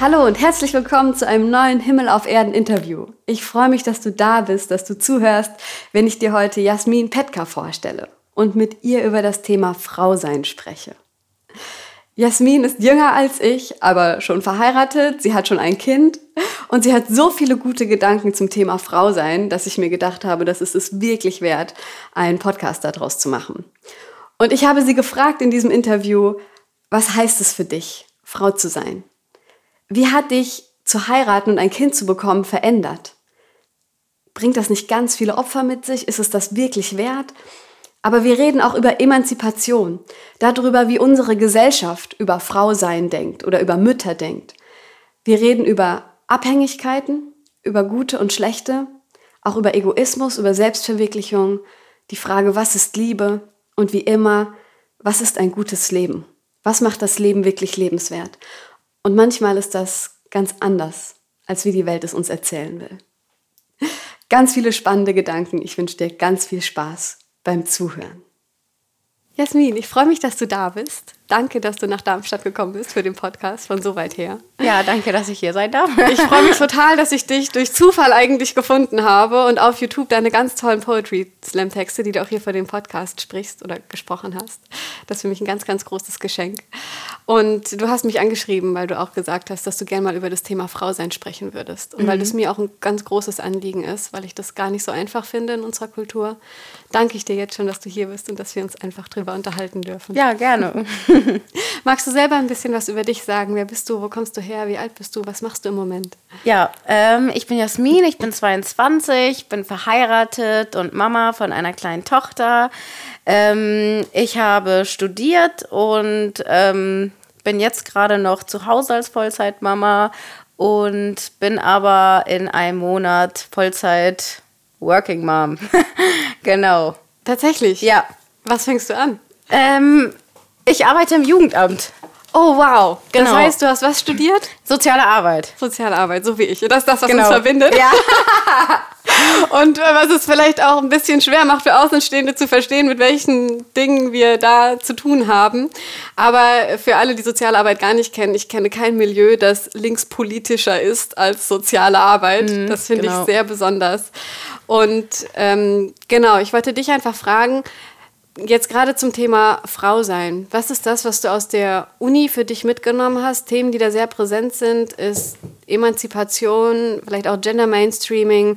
Hallo und herzlich willkommen zu einem neuen Himmel auf Erden Interview. Ich freue mich, dass du da bist, dass du zuhörst, wenn ich dir heute Jasmin Petka vorstelle und mit ihr über das Thema Frausein spreche. Jasmin ist jünger als ich, aber schon verheiratet, sie hat schon ein Kind und sie hat so viele gute Gedanken zum Thema Frausein, dass ich mir gedacht habe, das ist es wirklich wert, einen Podcast daraus zu machen. Und ich habe sie gefragt in diesem Interview, was heißt es für dich, Frau zu sein? Wie hat dich zu heiraten und ein Kind zu bekommen verändert? Bringt das nicht ganz viele Opfer mit sich? Ist es das wirklich wert? Aber wir reden auch über Emanzipation, darüber, wie unsere Gesellschaft über Frausein denkt oder über Mütter denkt. Wir reden über Abhängigkeiten, über gute und schlechte, auch über Egoismus, über Selbstverwirklichung, die Frage, was ist Liebe und wie immer, was ist ein gutes Leben? Was macht das Leben wirklich lebenswert? Und manchmal ist das ganz anders, als wie die Welt es uns erzählen will. Ganz viele spannende Gedanken. Ich wünsche dir ganz viel Spaß beim Zuhören. Jasmin, ich freue mich, dass du da bist. Danke, dass du nach Darmstadt gekommen bist für den Podcast von so weit her. Ja, danke, dass ich hier sein darf. Ich freue mich total, dass ich dich durch Zufall eigentlich gefunden habe und auf YouTube deine ganz tollen Poetry-Slam-Texte, die du auch hier für den Podcast sprichst oder gesprochen hast. Das ist für mich ein ganz, ganz großes Geschenk. Und du hast mich angeschrieben, weil du auch gesagt hast, dass du gerne mal über das Thema Frausein sprechen würdest. Und weil das mir auch ein ganz großes Anliegen ist, weil ich das gar nicht so einfach finde in unserer Kultur, danke ich dir jetzt schon, dass du hier bist und dass wir uns einfach drüber unterhalten dürfen. Ja, gerne. Magst du selber ein bisschen was über dich sagen? Wer bist du? Wo kommst du her? Wie alt bist du? Was machst du im Moment? Ja, ich bin Jasmin, ich bin 22, bin verheiratet und Mama von einer kleinen Tochter. Ich habe studiert und bin jetzt gerade noch zu Hause als Vollzeitmama und bin aber in einem Monat Vollzeit Working Mom. Genau. Tatsächlich? Ja. Was fängst du an? Ich arbeite im Jugendamt. Oh, wow. Genau. Das heißt, du hast was studiert? Soziale Arbeit. Soziale Arbeit, so wie ich. Das ist das, was Genau. uns verbindet. Ja. Und was es vielleicht auch ein bisschen schwer macht für Außenstehende zu verstehen, mit welchen Dingen wir da zu tun haben. Aber für alle, die soziale Arbeit gar nicht kennen, ich kenne kein Milieu, das linkspolitischer ist als soziale Arbeit. Das finde ich sehr besonders. Und genau, ich wollte dich einfach fragen, jetzt gerade zum Thema Frausein. Was ist das, was du aus der Uni für dich mitgenommen hast? Themen, die da sehr präsent sind, ist Emanzipation, vielleicht auch Gender Mainstreaming,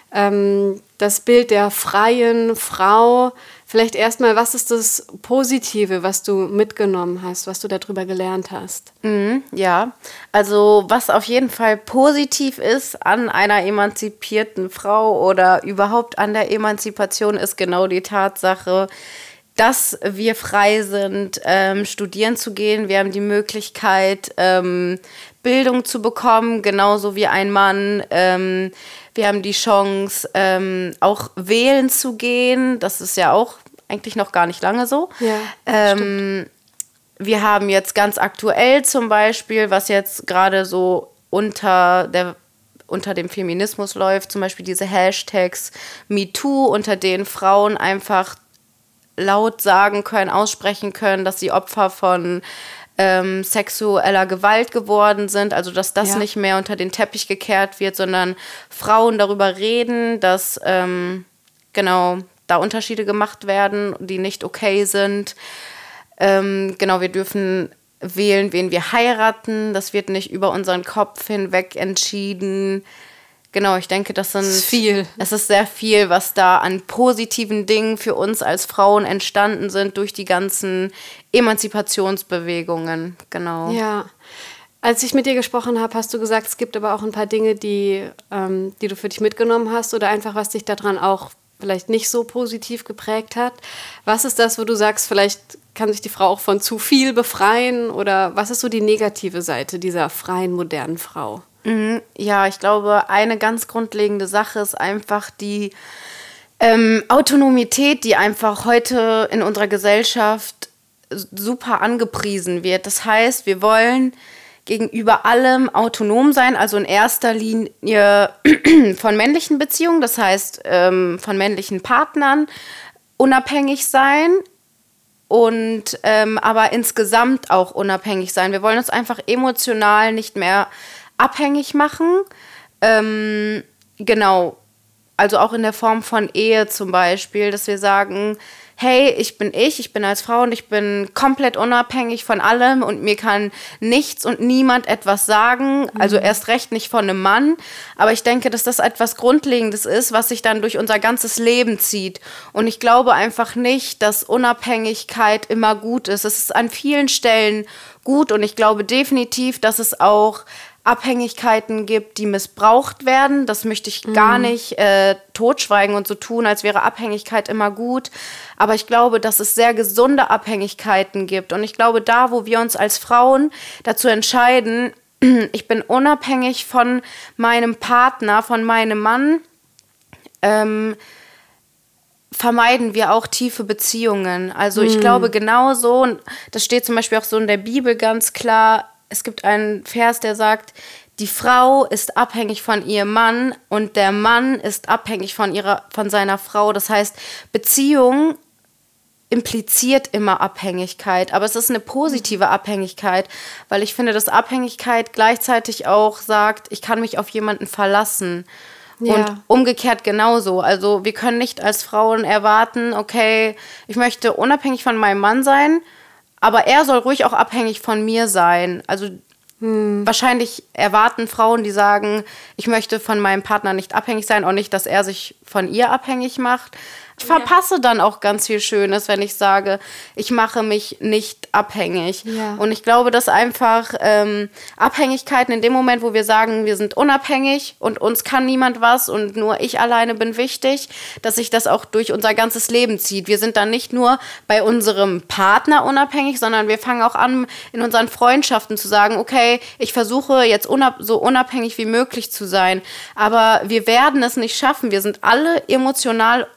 das Bild der freien Frau. Vielleicht erstmal, was ist das Positive, was du mitgenommen hast, was du darüber gelernt hast? Ja, also was auf jeden Fall positiv ist an einer emanzipierten Frau oder überhaupt an der Emanzipation, ist genau die Tatsache, dass wir frei sind, studieren zu gehen. Wir haben die Möglichkeit, Bildung zu bekommen, genauso wie ein Mann. Wir haben die Chance, auch wählen zu gehen. Das ist ja auch eigentlich noch gar nicht lange so. Ja, wir haben jetzt ganz aktuell zum Beispiel, was jetzt gerade so unter dem Feminismus läuft, zum Beispiel diese Hashtags MeToo, unter denen Frauen einfach laut sagen können, aussprechen können, dass sie Opfer von sexueller Gewalt geworden sind, also dass das nicht mehr unter den Teppich gekehrt wird, sondern Frauen darüber reden, dass genau da Unterschiede gemacht werden, die nicht okay sind. Genau, wir dürfen wählen, wen wir heiraten, das wird nicht über unseren Kopf hinweg entschieden. Genau, ich denke, das ist viel. Es ist sehr viel, was da an positiven Dingen für uns als Frauen entstanden sind durch die ganzen Emanzipationsbewegungen. Genau. Ja. Als ich mit dir gesprochen habe, hast du gesagt, es gibt aber auch ein paar Dinge, die du für dich mitgenommen hast oder einfach, was dich daran auch vielleicht nicht so positiv geprägt hat. Was ist das, wo du sagst, vielleicht kann sich die Frau auch von zu viel befreien oder was ist so die negative Seite dieser freien, modernen Frau? Ja, ich glaube, eine ganz grundlegende Sache ist einfach die Autonomität, die einfach heute in unserer Gesellschaft super angepriesen wird. Das heißt, wir wollen gegenüber allem autonom sein, also in erster Linie von männlichen Beziehungen, das heißt von männlichen Partnern, unabhängig sein, und aber insgesamt auch unabhängig sein. Wir wollen uns einfach emotional nicht mehr abhängig machen. Genau, also auch in der Form von Ehe zum Beispiel, dass wir sagen, hey, ich bin als Frau und ich bin komplett unabhängig von allem und mir kann nichts und niemand etwas sagen, also erst recht nicht von einem Mann, aber ich denke, dass das etwas Grundlegendes ist, was sich dann durch unser ganzes Leben zieht und ich glaube einfach nicht, dass Unabhängigkeit immer gut ist. Es ist an vielen Stellen gut und ich glaube definitiv, dass es auch Abhängigkeiten gibt, die missbraucht werden. Das möchte ich gar nicht totschweigen und so tun, als wäre Abhängigkeit immer gut. Aber ich glaube, dass es sehr gesunde Abhängigkeiten gibt. Und ich glaube, da, wo wir uns als Frauen dazu entscheiden, ich bin unabhängig von meinem Partner, von meinem Mann, vermeiden wir auch tiefe Beziehungen. Also ich glaube genauso, und das steht zum Beispiel auch so in der Bibel ganz klar, es gibt einen Vers, der sagt, die Frau ist abhängig von ihrem Mann und der Mann ist abhängig von seiner Frau. Das heißt, Beziehung impliziert immer Abhängigkeit, aber es ist eine positive Abhängigkeit, weil ich finde, dass Abhängigkeit gleichzeitig auch sagt, ich kann mich auf jemanden verlassen. Ja. Und umgekehrt genauso. Also wir können nicht als Frauen erwarten, okay, ich möchte unabhängig von meinem Mann sein, aber er soll ruhig auch abhängig von mir sein. Also wahrscheinlich erwarten Frauen, die sagen, ich möchte von meinem Partner nicht abhängig sein, auch nicht, dass er sich von ihr abhängig macht. Ich verpasse dann auch ganz viel Schönes, wenn ich sage, ich mache mich nicht abhängig. Ja. Und ich glaube, dass einfach Abhängigkeiten in dem Moment, wo wir sagen, wir sind unabhängig und uns kann niemand was und nur ich alleine bin wichtig, dass sich das auch durch unser ganzes Leben zieht. Wir sind dann nicht nur bei unserem Partner unabhängig, sondern wir fangen auch an, in unseren Freundschaften zu sagen, okay, ich versuche jetzt so unabhängig wie möglich zu sein, aber wir werden es nicht schaffen. Wir sind alle emotional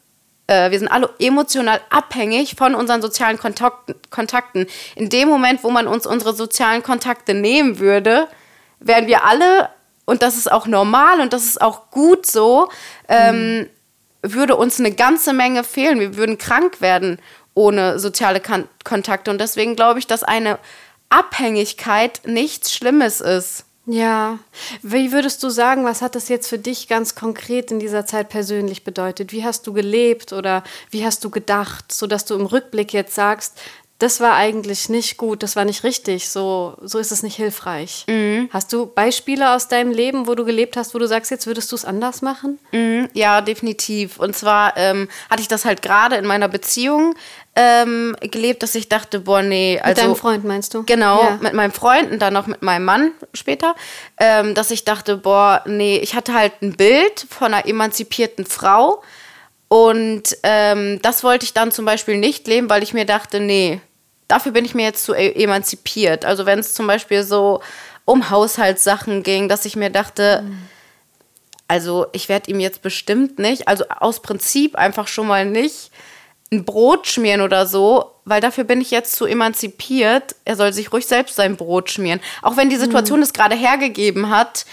abhängig von unseren sozialen Kontakten. In dem Moment, wo man uns unsere sozialen Kontakte nehmen würde, wären wir alle, und das ist auch normal und das ist auch gut so, würde uns eine ganze Menge fehlen. Wir würden krank werden ohne soziale Kontakte. Und deswegen glaube ich, dass eine Abhängigkeit nichts Schlimmes ist. Ja, wie würdest du sagen, was hat das jetzt für dich ganz konkret in dieser Zeit persönlich bedeutet? Wie hast du gelebt oder wie hast du gedacht, sodass du im Rückblick jetzt sagst, das war eigentlich nicht gut, das war nicht richtig, so ist es nicht hilfreich. Hast du Beispiele aus deinem Leben, wo du gelebt hast, wo du sagst, jetzt würdest du es anders machen? Ja, definitiv. Und zwar hatte ich das halt gerade in meiner Beziehung gelebt, dass ich dachte, boah, nee. Also, mit deinem Freund meinst du? Genau, ja. Mit meinem Freund und dann noch mit meinem Mann später, dass ich dachte, boah, nee, ich hatte halt ein Bild von einer emanzipierten Frau und das wollte ich dann zum Beispiel nicht leben, weil ich mir dachte, nee, dafür bin ich mir jetzt zu emanzipiert. Also wenn es zum Beispiel so um Haushaltssachen ging, dass ich mir dachte, also ich werde ihm jetzt bestimmt nicht, also aus Prinzip einfach schon mal nicht ein Brot schmieren oder so, weil dafür bin ich jetzt zu emanzipiert. Er soll sich ruhig selbst sein Brot schmieren. Auch wenn die Situation es gerade hergegeben hat.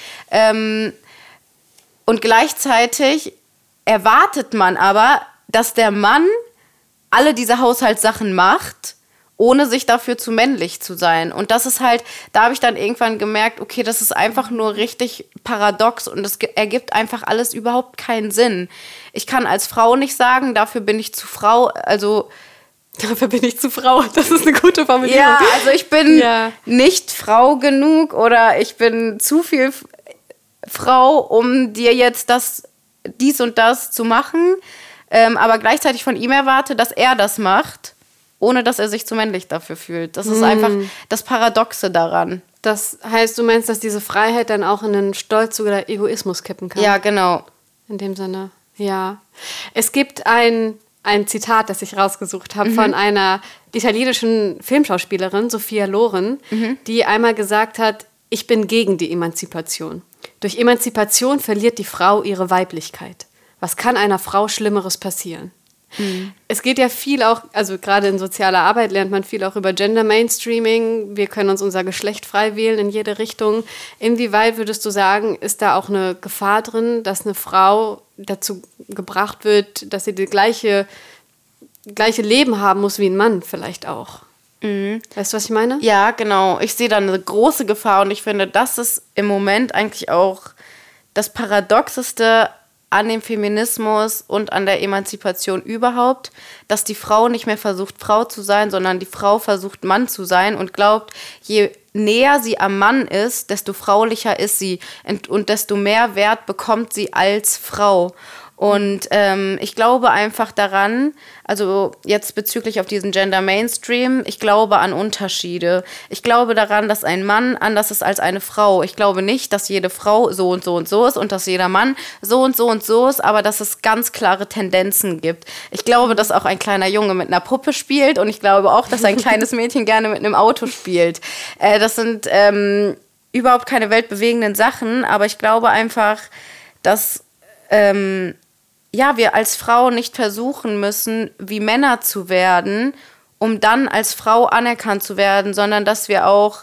Und gleichzeitig erwartet man aber, dass der Mann alle diese Haushaltssachen macht, ohne sich dafür zu männlich zu sein. Und das ist halt, da habe ich dann irgendwann gemerkt, okay, das ist einfach nur richtig paradox und es ergibt einfach alles überhaupt keinen Sinn. Ich kann als Frau nicht sagen, dafür bin ich zu Frau, also dafür bin ich zu Frau, das ist eine gute Formulierung. Ja, also ich bin nicht Frau genug oder ich bin zu viel Frau, um dir jetzt dies und das zu machen, aber gleichzeitig von ihm erwarte, dass er das macht, ohne dass er sich zu männlich dafür fühlt. Das ist einfach das Paradoxe daran. Das heißt, du meinst, dass diese Freiheit dann auch in einen Stolz oder Egoismus kippen kann? Ja, genau. In dem Sinne, ja. Es gibt ein Zitat, das ich rausgesucht habe, von einer italienischen Filmschauspielerin, Sophia Loren, die einmal gesagt hat, ich bin gegen die Emanzipation. Durch Emanzipation verliert die Frau ihre Weiblichkeit. Was kann einer Frau Schlimmeres passieren? Es geht ja viel auch, also gerade in sozialer Arbeit lernt man viel auch über Gender Mainstreaming. Wir können uns unser Geschlecht frei wählen in jede Richtung. Inwieweit würdest du sagen, ist da auch eine Gefahr drin, dass eine Frau dazu gebracht wird, dass sie die gleiche gleiche Leben haben muss wie ein Mann vielleicht auch. Weißt du, was ich meine? Ja, genau. Ich sehe da eine große Gefahr und ich finde, das ist im Moment eigentlich auch das Paradoxeste an dem Feminismus und an der Emanzipation überhaupt, dass die Frau nicht mehr versucht, Frau zu sein, sondern die Frau versucht, Mann zu sein und glaubt, je näher sie am Mann ist, desto fraulicher ist sie und desto mehr Wert bekommt sie als Frau. Und ich glaube einfach daran, also jetzt bezüglich auf diesen Gender Mainstream, ich glaube an Unterschiede. Ich glaube daran, dass ein Mann anders ist als eine Frau. Ich glaube nicht, dass jede Frau so und so und so ist und dass jeder Mann so und so und so ist, aber dass es ganz klare Tendenzen gibt. Ich glaube, dass auch ein kleiner Junge mit einer Puppe spielt und ich glaube auch, dass ein kleines Mädchen gerne mit einem Auto spielt. Das sind überhaupt keine weltbewegenden Sachen, aber ich glaube einfach, dass wir als Frau nicht versuchen müssen, wie Männer zu werden, um dann als Frau anerkannt zu werden, sondern dass wir auch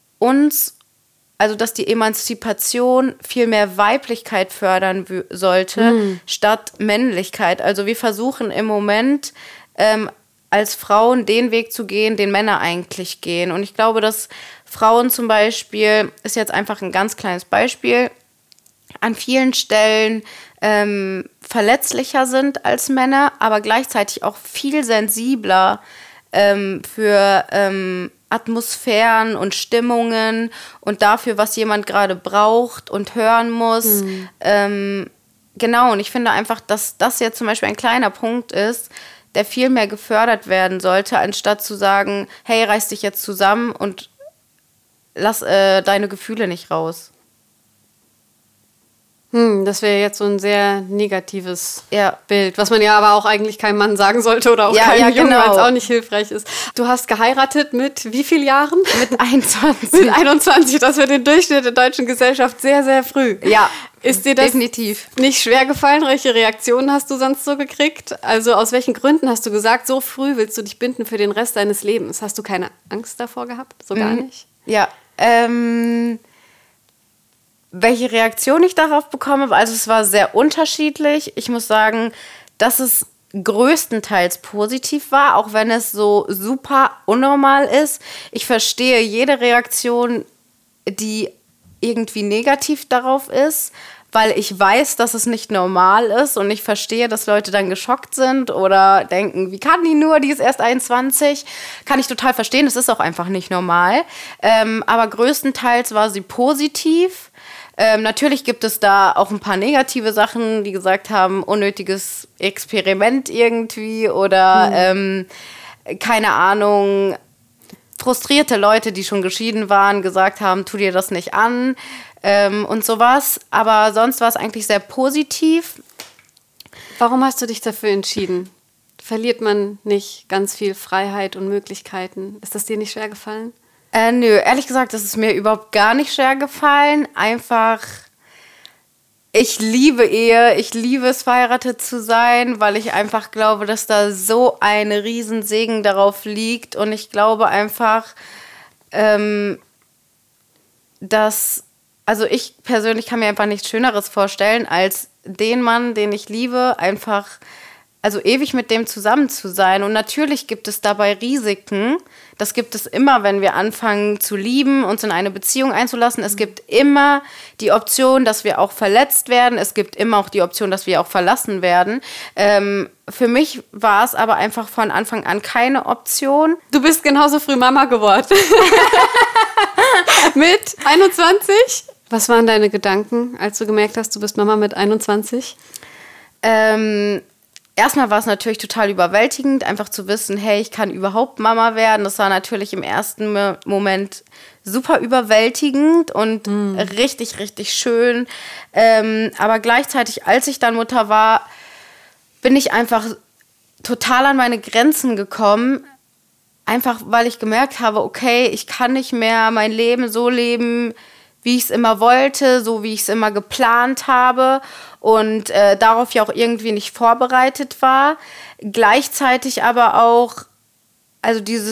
dass die Emanzipation viel mehr Weiblichkeit fördern sollte, statt Männlichkeit. Also wir versuchen im Moment als Frauen den Weg zu gehen, den Männer eigentlich gehen. Und ich glaube, dass Frauen zum Beispiel, ist jetzt einfach ein ganz kleines Beispiel, an vielen Stellen verletzlicher sind als Männer, aber gleichzeitig auch viel sensibler für Atmosphären und Stimmungen und dafür, was jemand gerade braucht und hören muss. Genau, und ich finde einfach, dass das jetzt zum Beispiel ein kleiner Punkt ist, der viel mehr gefördert werden sollte, anstatt zu sagen, hey, reiß dich jetzt zusammen und lass deine Gefühle nicht raus. Das wäre jetzt so ein sehr negatives Bild, was man ja aber auch eigentlich keinem Mann sagen sollte oder auch keinem Jungen, weil es auch nicht hilfreich ist. Du hast geheiratet mit wie vielen Jahren? Mit 21. Mit 21, das wird den Durchschnitt der deutschen Gesellschaft sehr, sehr früh. Ja, ist dir das definitiv nicht schwer gefallen? Welche Reaktionen hast du sonst so gekriegt? Also aus welchen Gründen hast du gesagt, so früh willst du dich binden für den Rest deines Lebens? Hast du keine Angst davor gehabt? So gar nicht? Ja, welche Reaktion ich darauf bekomme, also es war sehr unterschiedlich. Ich muss sagen, dass es größtenteils positiv war, auch wenn es so super unnormal ist. Ich verstehe jede Reaktion, die irgendwie negativ darauf ist, weil ich weiß, dass es nicht normal ist und ich verstehe, dass Leute dann geschockt sind oder denken, wie kann die nur, die ist erst 21. Kann ich total verstehen, es ist auch einfach nicht normal. Aber größtenteils war sie positiv. Natürlich gibt es da auch ein paar negative Sachen, die gesagt haben, unnötiges Experiment irgendwie oder keine Ahnung, frustrierte Leute, die schon geschieden waren, gesagt haben, tu dir das nicht an und sowas. Aber sonst war es eigentlich sehr positiv. Warum hast du dich dafür entschieden? Verliert man nicht ganz viel Freiheit und Möglichkeiten? Ist das dir nicht schwer gefallen? Nö, ehrlich gesagt, das ist mir überhaupt gar nicht schwer gefallen. Einfach, ich liebe Ehe, ich liebe es, verheiratet zu sein, weil ich einfach glaube, dass da so ein Riesensegen darauf liegt. Und ich glaube einfach, dass, also ich persönlich kann mir einfach nichts Schöneres vorstellen, als den Mann, den ich liebe, einfach, also ewig mit dem zusammen zu sein. Und natürlich gibt es dabei Risiken. Das gibt es immer, wenn wir anfangen zu lieben, uns in eine Beziehung einzulassen. Es gibt immer die Option, dass wir auch verletzt werden. Es gibt immer auch die Option, dass wir auch verlassen werden. Für mich war es aber einfach von Anfang an keine Option. Du bist genauso früh Mama geworden. Mit 21? Was waren deine Gedanken, als du gemerkt hast, du bist Mama mit 21? Erstmal war es natürlich total überwältigend, einfach zu wissen, hey, ich kann überhaupt Mama werden. Das war natürlich im ersten Moment super überwältigend und richtig, richtig schön. Aber gleichzeitig, als ich dann Mutter war, bin ich einfach total an meine Grenzen gekommen. Einfach, weil ich gemerkt habe, okay, ich kann nicht mehr mein Leben so leben, wie ich es immer wollte, so wie ich es immer geplant habe und darauf ja auch irgendwie nicht vorbereitet war. Gleichzeitig aber auch, also dieses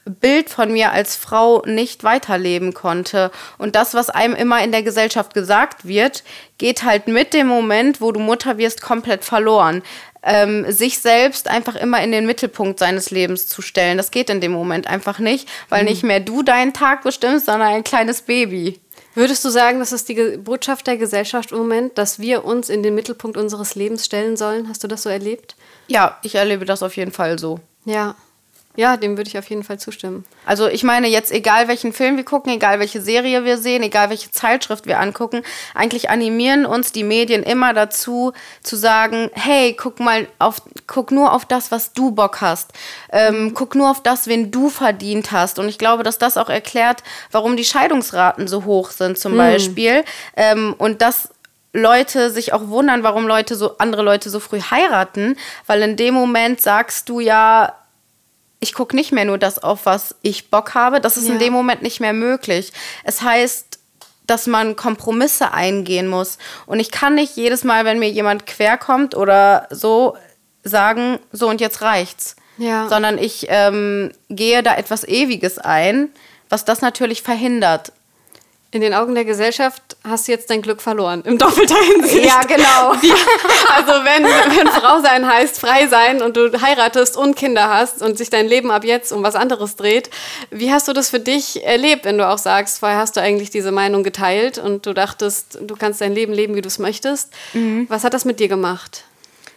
Bild von mir als Frau nicht weiterleben konnte. Und das, was einem immer in der Gesellschaft gesagt wird, geht halt mit dem Moment, wo du Mutter wirst, komplett verloren. Sich selbst einfach immer in den Mittelpunkt seines Lebens zu stellen, das geht in dem Moment einfach nicht, weil nicht mehr du deinen Tag bestimmst, sondern ein kleines Baby. Würdest du sagen, das ist die Botschaft der Gesellschaft im Moment, dass wir uns in den Mittelpunkt unseres Lebens stellen sollen? Hast du das so erlebt? Ja, ich erlebe das auf jeden Fall so. Ja, dem würde ich auf jeden Fall zustimmen. Also ich meine jetzt, egal welchen Film wir gucken, egal welche Serie wir sehen, egal welche Zeitschrift wir angucken, eigentlich animieren uns die Medien immer dazu, zu sagen, hey, guck nur auf das, was du Bock hast. Guck nur auf das, wen du verdient hast. Und ich glaube, dass das auch erklärt, warum die Scheidungsraten so hoch sind zum Beispiel. Und dass Leute sich auch wundern, warum andere Leute so früh heiraten, weil in dem Moment sagst du ja, ich gucke nicht mehr nur das auf, was ich Bock habe. Das ist in dem Moment nicht mehr möglich. Es heißt, dass man Kompromisse eingehen muss. Und ich kann nicht jedes Mal, wenn mir jemand querkommt oder so, sagen, so und jetzt reicht's. Ja. Sondern ich gehe da etwas Ewiges ein, was das natürlich verhindert. In den Augen der Gesellschaft hast du jetzt dein Glück verloren, im doppelter Hinsicht. Ja, genau. Also wenn Frau sein heißt, frei sein und du heiratest und Kinder hast und sich dein Leben ab jetzt um was anderes dreht, wie hast du das für dich erlebt, wenn du auch sagst, vorher hast du eigentlich diese Meinung geteilt und du dachtest, du kannst dein Leben leben, wie du es möchtest. Was hat das mit dir gemacht?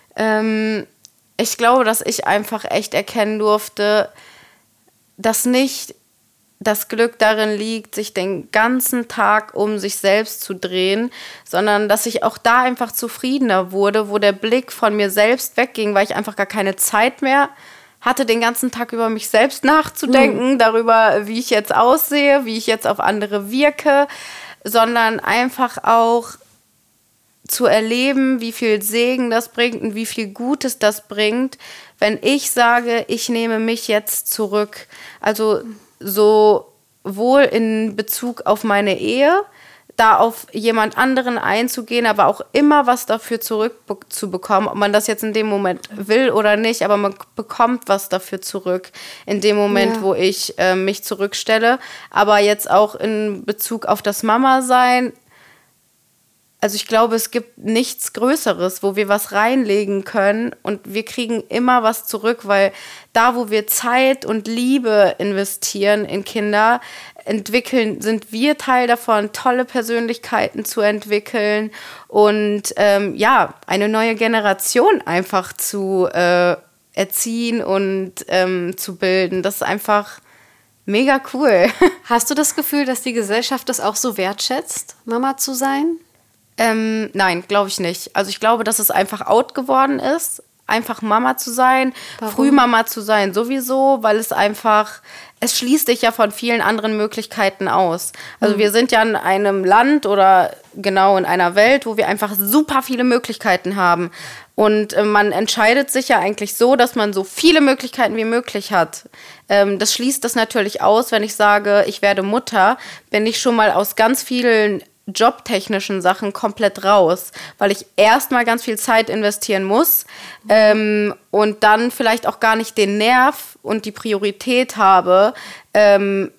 Ich glaube, dass ich einfach echt erkennen durfte, dass nicht das Glück darin liegt, sich den ganzen Tag um sich selbst zu drehen, sondern dass ich auch da einfach zufriedener wurde, wo der Blick von mir selbst wegging, weil ich einfach gar keine Zeit mehr hatte, den ganzen Tag über mich selbst nachzudenken, darüber, wie ich jetzt aussehe, wie ich jetzt auf andere wirke, sondern einfach auch zu erleben, wie viel Segen das bringt und wie viel Gutes das bringt, wenn ich sage, ich nehme mich jetzt zurück. Also sowohl in Bezug auf meine Ehe, da auf jemand anderen einzugehen, aber auch immer was dafür zurückzubekommen, ob man das jetzt in dem Moment will oder nicht, aber man bekommt was dafür zurück in dem Moment, wo ich mich zurückstelle. Aber jetzt auch in Bezug auf das Mama-Sein, also ich glaube, es gibt nichts Größeres, wo wir was reinlegen können und wir kriegen immer was zurück, weil da, wo wir Zeit und Liebe investieren in Kinder, sind wir Teil davon, tolle Persönlichkeiten zu entwickeln und eine neue Generation einfach zu erziehen und zu bilden. Das ist einfach mega cool. Hast du das Gefühl, dass die Gesellschaft das auch so wertschätzt, Mama zu sein? Nein, glaube ich nicht. Also ich glaube, dass es einfach out geworden ist, einfach Mama zu sein, Frühmama zu sein sowieso, weil es schließt dich ja von vielen anderen Möglichkeiten aus. Also wir sind ja in einem Land oder genau in einer Welt, wo wir einfach super viele Möglichkeiten haben. Und man entscheidet sich ja eigentlich so, dass man so viele Möglichkeiten wie möglich hat. Das schließt das natürlich aus, wenn ich sage, ich werde Mutter, bin ich schon mal aus ganz vielen jobtechnischen Sachen komplett raus, weil ich erstmal ganz viel Zeit investieren muss und dann vielleicht auch gar nicht den Nerv und die Priorität habe, dann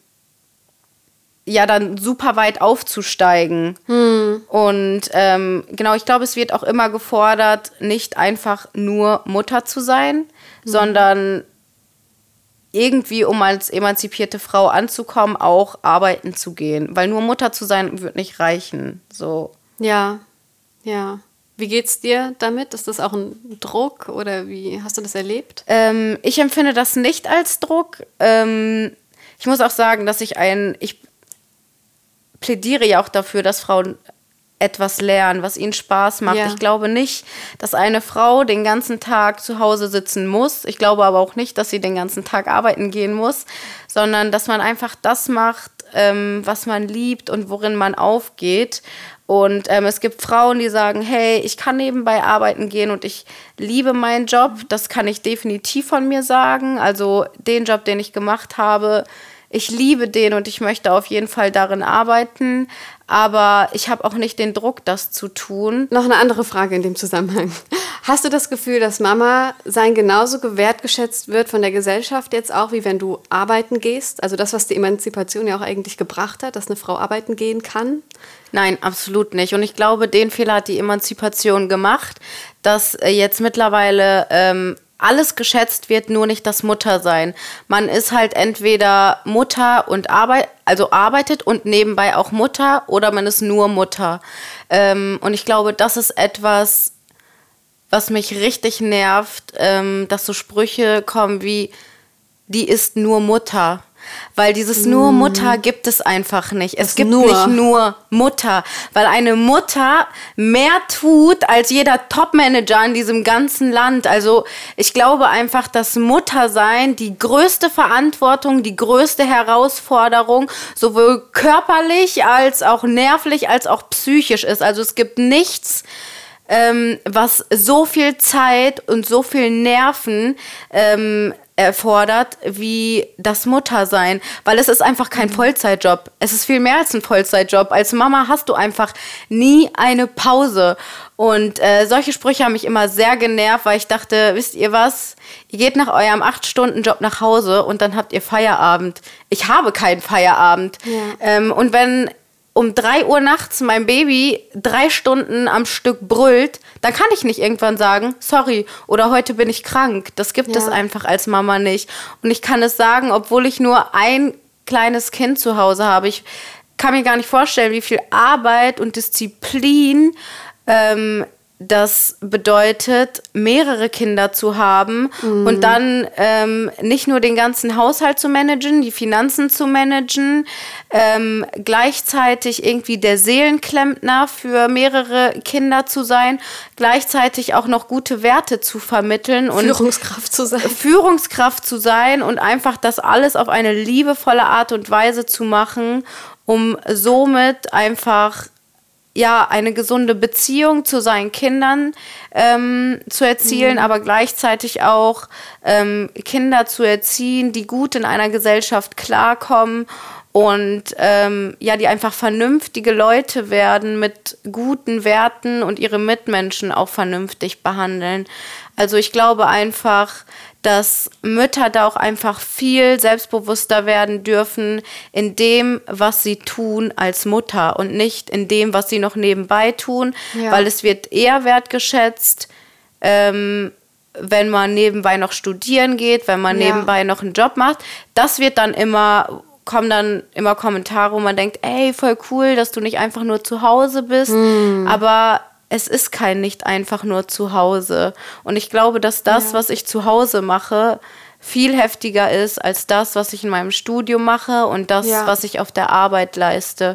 super weit aufzusteigen. Und genau, ich glaube, es wird auch immer gefordert, nicht einfach nur Mutter zu sein, sondern irgendwie, um als emanzipierte Frau anzukommen, auch arbeiten zu gehen. Weil nur Mutter zu sein, wird nicht reichen. So. Ja. Wie geht's dir damit? Ist das auch ein Druck oder wie hast du das erlebt? Ich empfinde das nicht als Druck. Ich muss auch sagen, dass ich plädiere ja auch dafür, dass Frauen etwas lernen, was ihnen Spaß macht. Ja. Ich glaube nicht, dass eine Frau den ganzen Tag zu Hause sitzen muss. Ich glaube aber auch nicht, dass sie den ganzen Tag arbeiten gehen muss, sondern dass man einfach das macht, was man liebt und worin man aufgeht. Und es gibt Frauen, die sagen, hey, ich kann nebenbei arbeiten gehen und ich liebe meinen Job. Das kann ich definitiv von mir sagen. Also den Job, den ich gemacht habe, ich liebe den und ich möchte auf jeden Fall darin arbeiten, aber ich habe auch nicht den Druck, das zu tun. Noch eine andere Frage in dem Zusammenhang. Hast du das Gefühl, dass Mama sein genauso wertgeschätzt wird von der Gesellschaft jetzt auch, wie wenn du arbeiten gehst? Also das, was die Emanzipation ja auch eigentlich gebracht hat, dass eine Frau arbeiten gehen kann? Nein, absolut nicht. Und ich glaube, den Fehler hat die Emanzipation gemacht, dass jetzt mittlerweile alles geschätzt wird, nur nicht das Muttersein. Man ist halt entweder Mutter und arbeitet und nebenbei auch Mutter, oder man ist nur Mutter. Und ich glaube, das ist etwas, was mich richtig nervt, dass so Sprüche kommen wie, die ist nur Mutter. Weil dieses nur Mutter gibt es einfach nicht. Es gibt nicht nur Mutter. Weil eine Mutter mehr tut als jeder Top-Manager in diesem ganzen Land. Also ich glaube einfach, dass Muttersein die größte Verantwortung, die größte Herausforderung, sowohl körperlich als auch nervlich als auch psychisch ist. Also es gibt nichts, was so viel Zeit und so viel Nerven erfordert wie das Muttersein, weil es ist einfach kein Vollzeitjob. Es ist viel mehr als ein Vollzeitjob. Als Mama hast du einfach nie eine Pause. Und solche Sprüche haben mich immer sehr genervt, weil ich dachte, wisst ihr was? Ihr geht nach eurem 8-Stunden-Job nach Hause und dann habt ihr Feierabend. Ich habe keinen Feierabend. Ja. Und wenn um 3 Uhr nachts mein Baby 3 Stunden am Stück brüllt, dann kann ich nicht irgendwann sagen, sorry, oder heute bin ich krank. Das gibt es einfach als Mama nicht. Und ich kann es sagen, obwohl ich nur ein kleines Kind zu Hause habe. Ich kann mir gar nicht vorstellen, wie viel Arbeit und Disziplin das bedeutet, mehrere Kinder zu haben und dann nicht nur den ganzen Haushalt zu managen, die Finanzen zu managen, gleichzeitig irgendwie der Seelenklempner für mehrere Kinder zu sein, gleichzeitig auch noch gute Werte zu vermitteln und Führungskraft zu sein und einfach das alles auf eine liebevolle Art und Weise zu machen, um somit einfach eine gesunde Beziehung zu seinen Kindern zu erzielen, aber gleichzeitig auch Kinder zu erziehen, die gut in einer Gesellschaft klarkommen und die einfach vernünftige Leute werden mit guten Werten und ihre Mitmenschen auch vernünftig behandeln. Also ich glaube einfach, dass Mütter da auch einfach viel selbstbewusster werden dürfen in dem, was sie tun als Mutter und nicht in dem, was sie noch nebenbei tun, weil es wird eher wertgeschätzt, wenn man nebenbei noch studieren geht, wenn man nebenbei noch einen Job macht. Das wird dann kommen dann immer Kommentare, wo man denkt, ey, voll cool, dass du nicht einfach nur zu Hause bist, aber es ist kein nicht einfach nur zu Hause. Und ich glaube, dass das, was ich zu Hause mache, viel heftiger ist als das, was ich in meinem Studium mache und das, was ich auf der Arbeit leiste.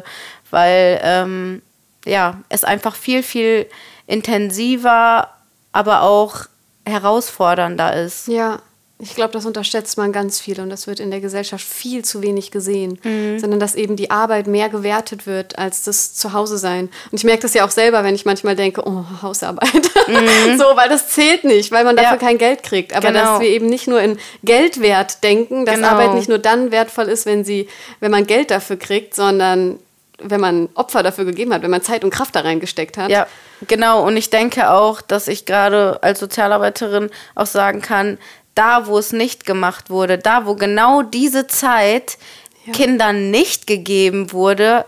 Weil es einfach viel, viel intensiver, aber auch herausfordernder ist. Ja. Ich glaube, das unterschätzt man ganz viel und das wird in der Gesellschaft viel zu wenig gesehen, sondern dass eben die Arbeit mehr gewertet wird als das Zuhause-Sein. Und ich merke das ja auch selber, wenn ich manchmal denke, oh, Hausarbeit, so, weil das zählt nicht, weil man dafür kein Geld kriegt. Aber dass wir eben nicht nur in Geldwert denken, dass Arbeit nicht nur dann wertvoll ist, wenn man Geld dafür kriegt, sondern wenn man Opfer dafür gegeben hat, wenn man Zeit und Kraft da reingesteckt hat. Ja, genau. Und ich denke auch, dass ich gerade als Sozialarbeiterin auch sagen kann, da, wo es nicht gemacht wurde, da, wo genau diese Zeit Kindern nicht gegeben wurde,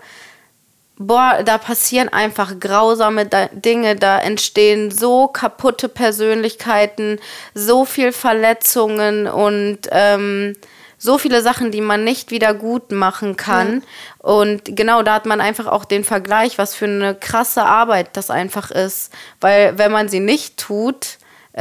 da passieren einfach grausame Dinge, da entstehen so kaputte Persönlichkeiten, so viel Verletzungen und so viele Sachen, die man nicht wieder gut machen kann. Ja. Und genau, da hat man einfach auch den Vergleich, was für eine krasse Arbeit das einfach ist. Weil wenn man sie nicht tut,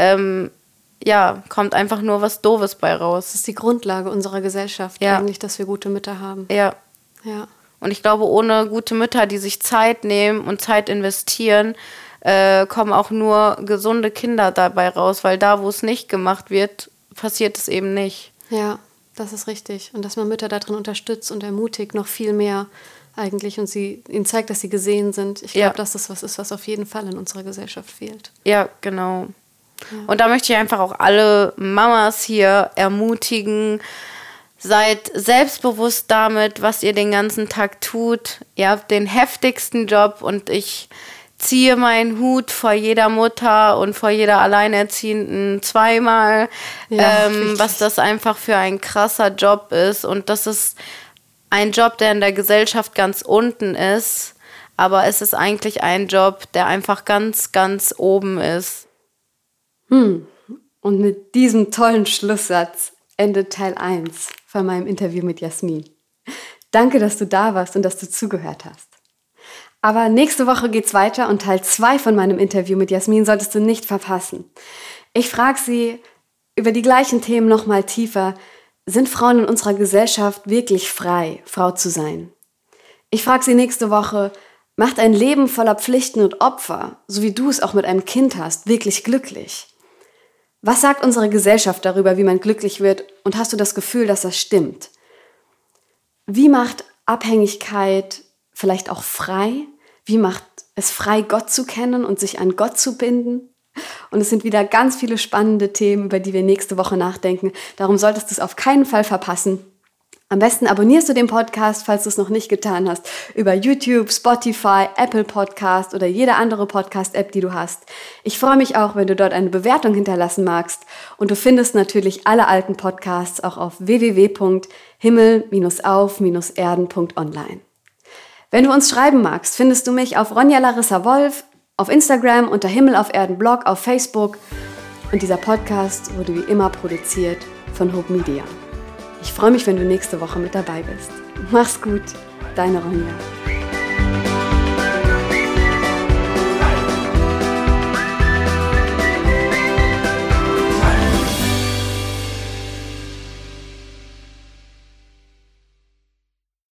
kommt einfach nur was Doofes bei raus. Das ist die Grundlage unserer Gesellschaft eigentlich, dass wir gute Mütter haben. Ja. Und ich glaube, ohne gute Mütter, die sich Zeit nehmen und Zeit investieren, kommen auch nur gesunde Kinder dabei raus. Weil da, wo es nicht gemacht wird, passiert es eben nicht. Ja, das ist richtig. Und dass man Mütter darin unterstützt und ermutigt, noch viel mehr eigentlich. Und ihnen zeigt, dass sie gesehen sind. Ich glaube, dass das was ist, was auf jeden Fall in unserer Gesellschaft fehlt. Ja, genau. Ja. Und da möchte ich einfach auch alle Mamas hier ermutigen, seid selbstbewusst damit, was ihr den ganzen Tag tut. Ihr habt den heftigsten Job und ich ziehe meinen Hut vor jeder Mutter und vor jeder Alleinerziehenden zweimal, was das einfach für ein krasser Job ist. Und das ist ein Job, der in der Gesellschaft ganz unten ist, aber es ist eigentlich ein Job, der einfach ganz, ganz oben ist. Und mit diesem tollen Schlusssatz endet Teil 1 von meinem Interview mit Jasmin. Danke, dass du da warst und dass du zugehört hast. Aber nächste Woche geht's weiter und Teil 2 von meinem Interview mit Jasmin solltest du nicht verpassen. Ich frage sie über die gleichen Themen nochmal tiefer. Sind Frauen in unserer Gesellschaft wirklich frei, Frau zu sein? Ich frage sie nächste Woche, macht ein Leben voller Pflichten und Opfer, so wie du es auch mit einem Kind hast, wirklich glücklich? Was sagt unsere Gesellschaft darüber, wie man glücklich wird, und hast du das Gefühl, dass das stimmt? Wie macht Abhängigkeit vielleicht auch frei? Wie macht es frei, Gott zu kennen und sich an Gott zu binden? Und es sind wieder ganz viele spannende Themen, über die wir nächste Woche nachdenken. Darum solltest du es auf keinen Fall verpassen. Am besten abonnierst du den Podcast, falls du es noch nicht getan hast, über YouTube, Spotify, Apple Podcast oder jede andere Podcast-App, die du hast. Ich freue mich auch, wenn du dort eine Bewertung hinterlassen magst. Und du findest natürlich alle alten Podcasts auch auf www.himmel-auf-erden.online. Wenn du uns schreiben magst, findest du mich auf Ronja Larissa Wolf, auf Instagram unter Himmel auf Erden Blog, auf Facebook. Und dieser Podcast wurde wie immer produziert von Hope Media. Ich freue mich, wenn du nächste Woche mit dabei bist. Mach's gut, deine Ronja.